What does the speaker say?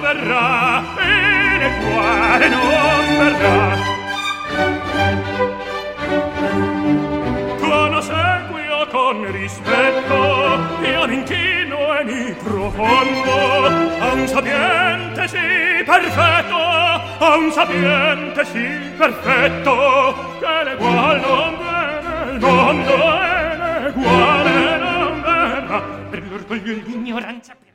verrà, e nel quale non verrà. Tuo seguio con rispetto, io mi inchino e mi profondo a un sapiente sì perfetto, a un sapiente sì perfetto, che l'egual non vede il mondo e l'eguale non verrà. Per l'orgoglio e l'ignoranza